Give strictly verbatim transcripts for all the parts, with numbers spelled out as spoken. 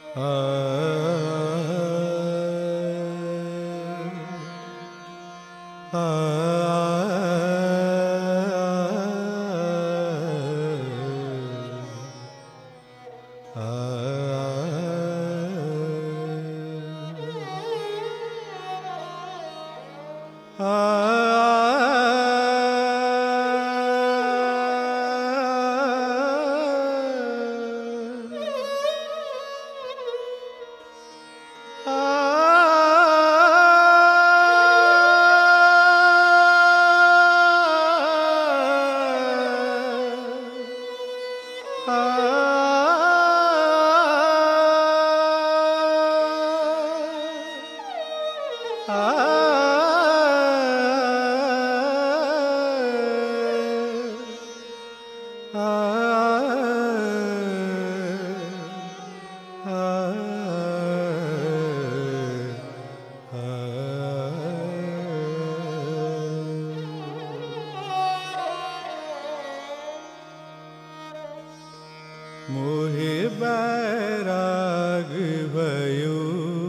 मोहे बैराग भयो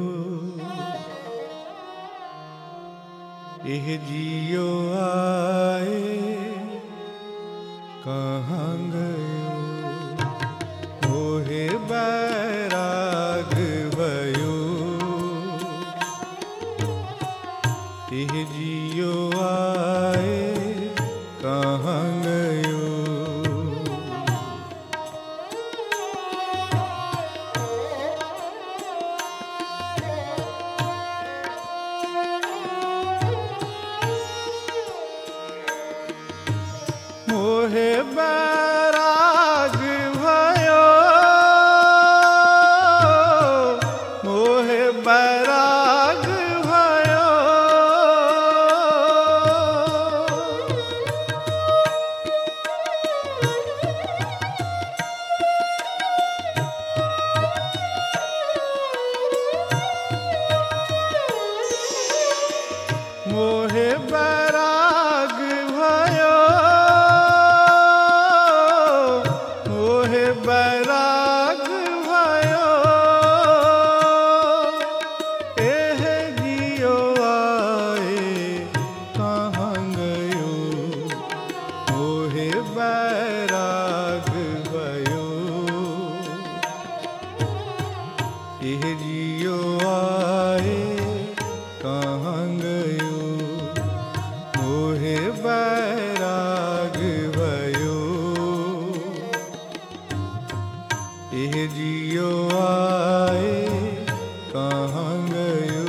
एह जियो आए कहाँ गयो। मोहे बैराग भयो एह जियो आए कहाँ गयो। मोहे बैराग भयो मोहे बैराग भयो मोहे बैराग भयो बैराग भयो एह जियो आए कहाँ गयो। मोहे बैराग भयो एह जियो आए कहाँ गयो। मोहे बैराग भयो एह जियो आए कहाँ गयो।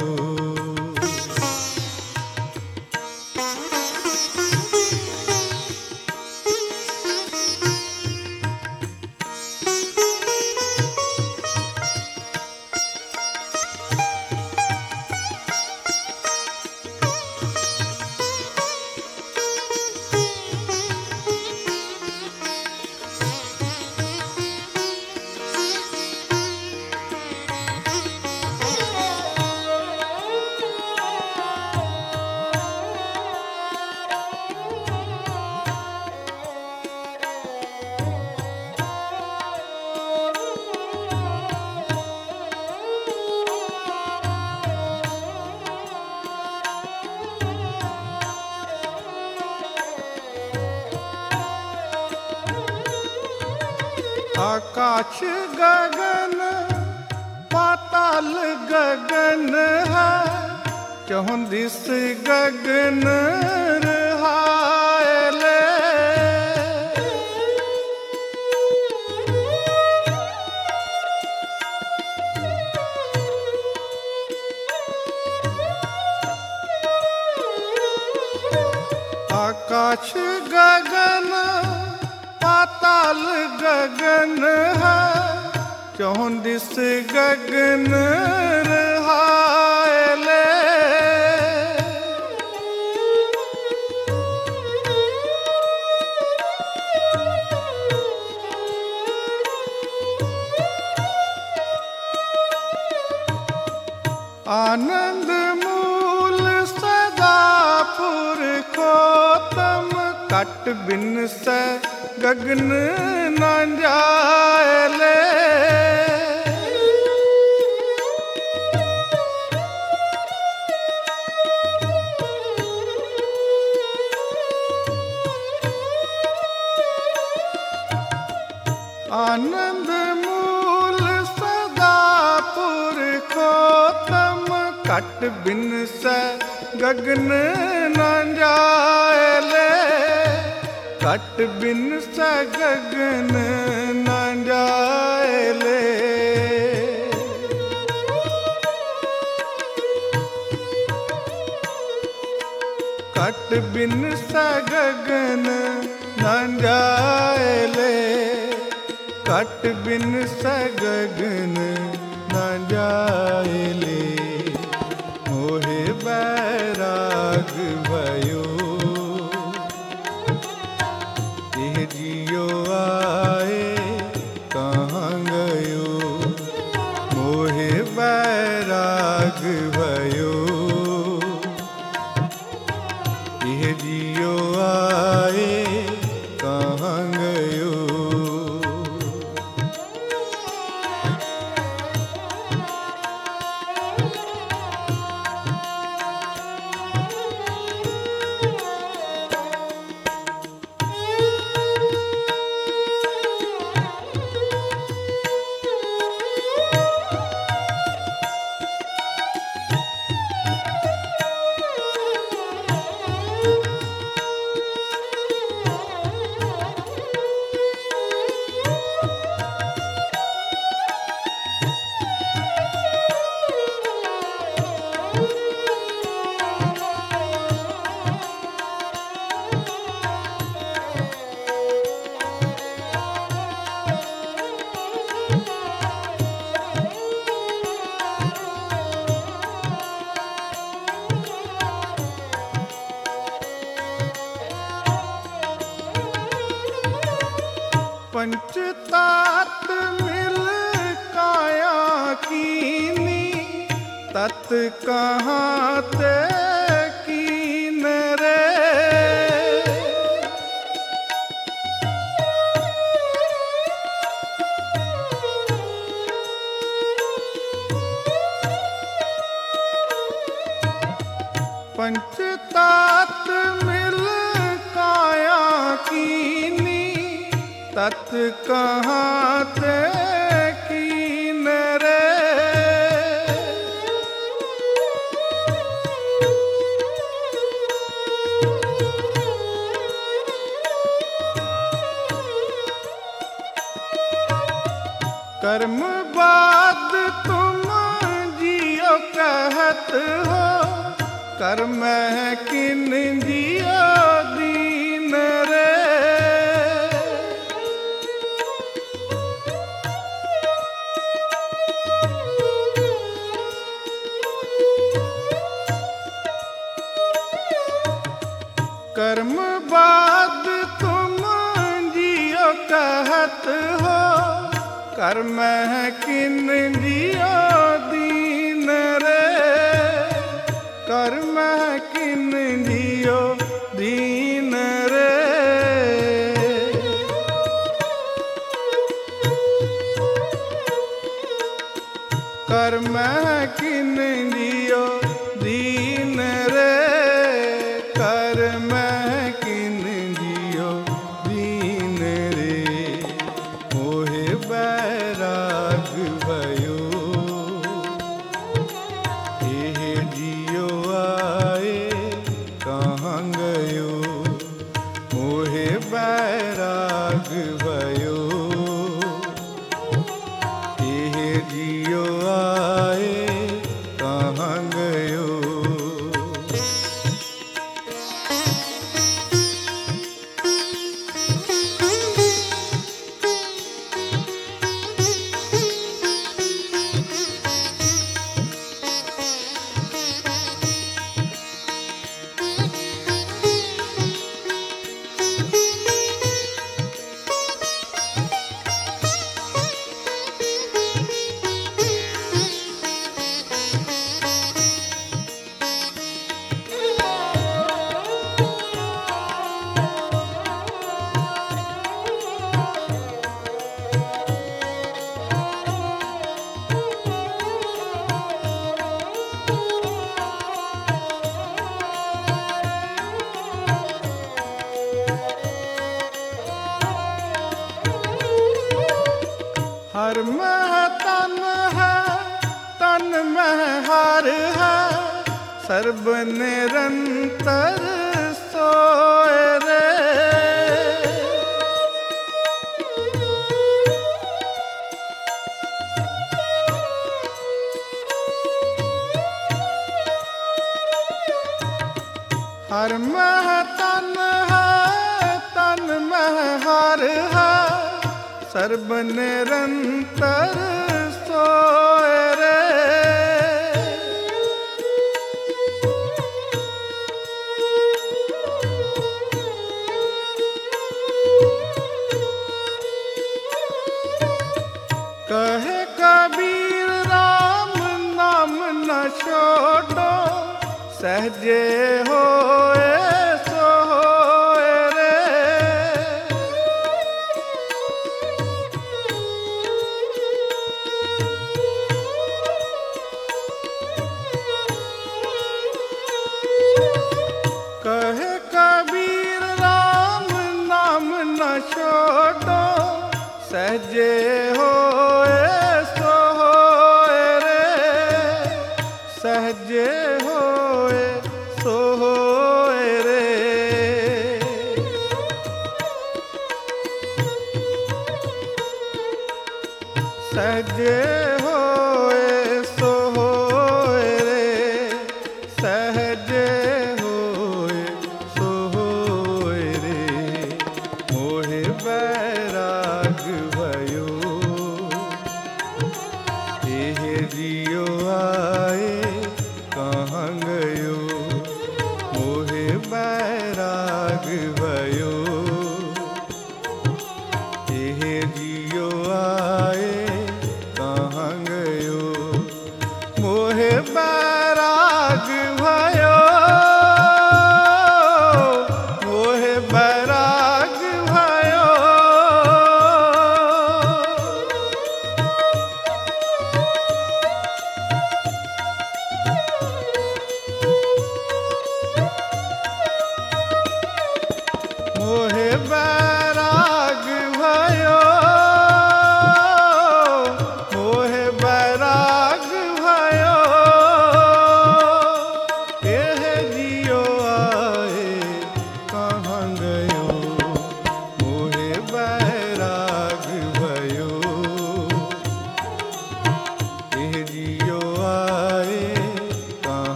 आकाश गगन पाताल गगन है चौंदिस गगन रहायले। आकाश गगन पाताल गगन है चौंदिस गगन रहायले। आनंद मूल सदा पुरखोत्तम कट बिन से गगन न जायले। आनंद मूल सदा पुरखोत्तम, कट बिन स गगन न जाए ले, कट बिन स गगन न जाए ले। कट बिन स गगन न जाए ले, कट बिन स गगन न जाए ले। मोहे बैराग भयो, यह जियो आए कहाँ गयो। मोहे बैराग भयो, यह जियो आए कहाँ गयो। पंचतात मिल काया कीनी, तत् कहाँ ते कीन रे। पंचतात मिल काया कीनी, तत् कहाँ ते कीन रे। कर्म बाद तुम जियो कहत हो, कर्म किन जियो दीन रे। कर्म बाद तुम जियो कहत हो, कर्म किन जियो दीन रे। कर्म किन जियो दीन रे। कर्म किन जियो दीन रे। कर्म किन जियो दीन रे। मोहे बैराग भयो, एह जियो आए कहाँ गयो। मोहे बैराग भयो, एह जियो आए कहाँ गयो। हर मह तन है तन मह हर है सर्ब निरंतर सोए रे। हर मह तन है तन मह हर है सर्ब निरंतर सोए रे। कहे कबीर राम नाम न छोड़ो सहजे होए सो होए रे। कहे कबीर राम नाम न छोड़ो सहजे होए सो होए रे। सहजे होए सो होए रे। सहजे